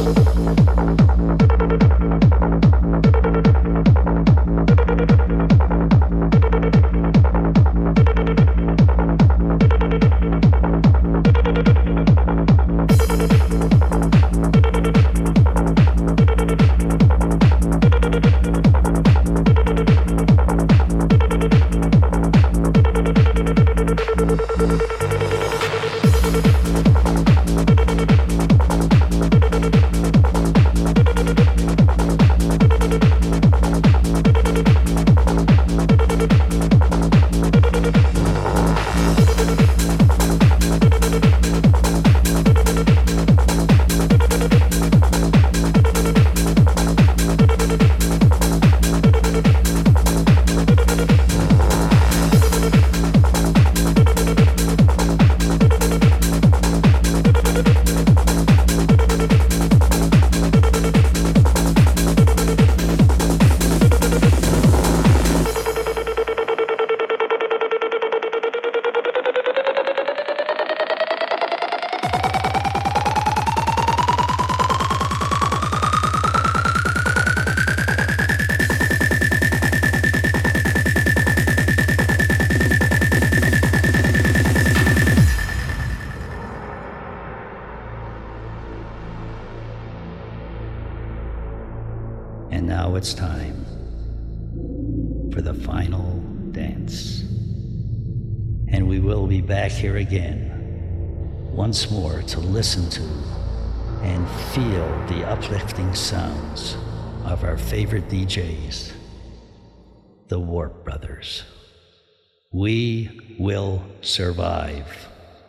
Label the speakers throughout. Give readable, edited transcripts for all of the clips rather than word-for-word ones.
Speaker 1: And now it's time for the final dance. And we will be back here again, once more to listen to and feel the uplifting sounds of our favorite DJs, the Warp Brothers. We will survive.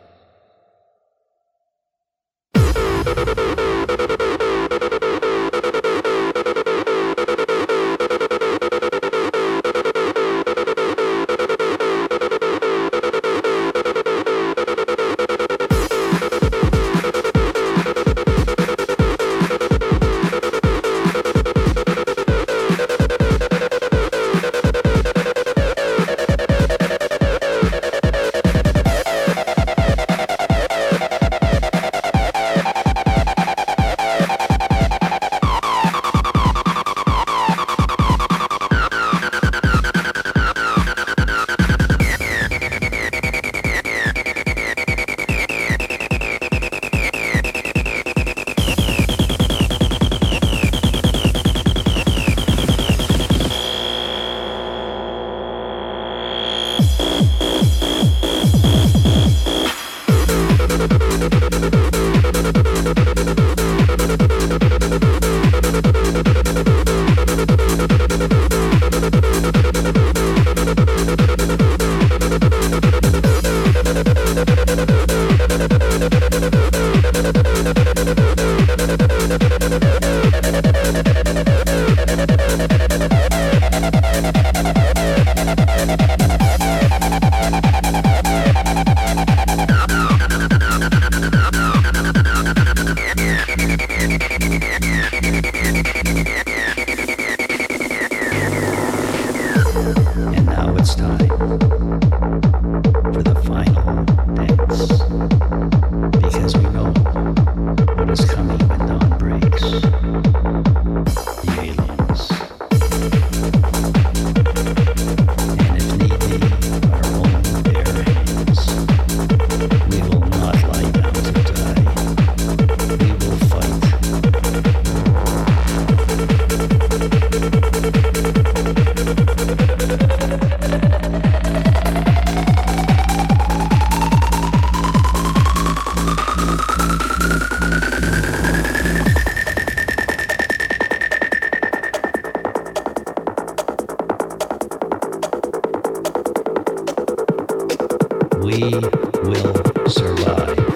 Speaker 1: And now it's time for the final dance, because we know what is coming when dawn breaks. The aliens. And if need be, our own bare hands. We will not lie down to die. We will fight. We will survive.